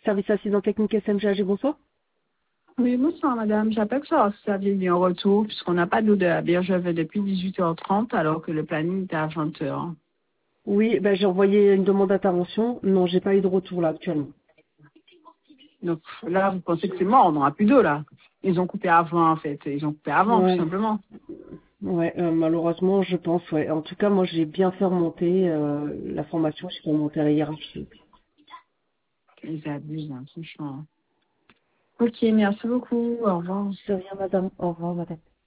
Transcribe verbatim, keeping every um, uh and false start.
Service assistant technique S M G A G, bonsoir. Oui, bonsoir madame. J'appelle pour savoir si ça vient d'un retour, puisqu'on n'a pas d'eau de la Bergevin depuis dix-huit heures trente, alors que le planning était à vingt heures. Oui, ben, j'ai envoyé une demande d'intervention. Non, j'ai pas eu de retour là actuellement. Donc là, vous pensez que c'est mort, on n'aura plus d'eau là. Ils ont coupé avant en fait. Ils ont coupé avant, tout Ouais, simplement. ouais, euh, malheureusement, je pense, ouais. En tout cas, moi, j'ai bien fait remonter euh, la formation, j'ai fait remonter à la hiérarchie. Ils abusent, hein, franchement. Ok, merci beaucoup. Au revoir. De rien, madame. Au revoir, madame.